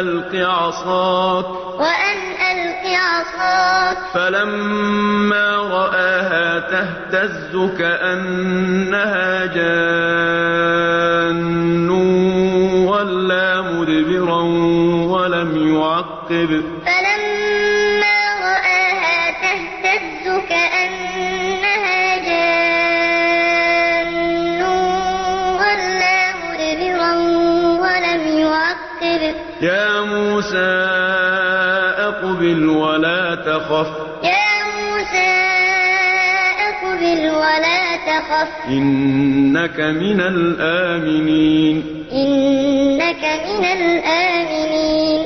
ألق عصاك فلما رآها تهتز كأنها جان ولا مدبرا ولم يعقب يا موسى أقبل ولا تخف إنك من الآمنين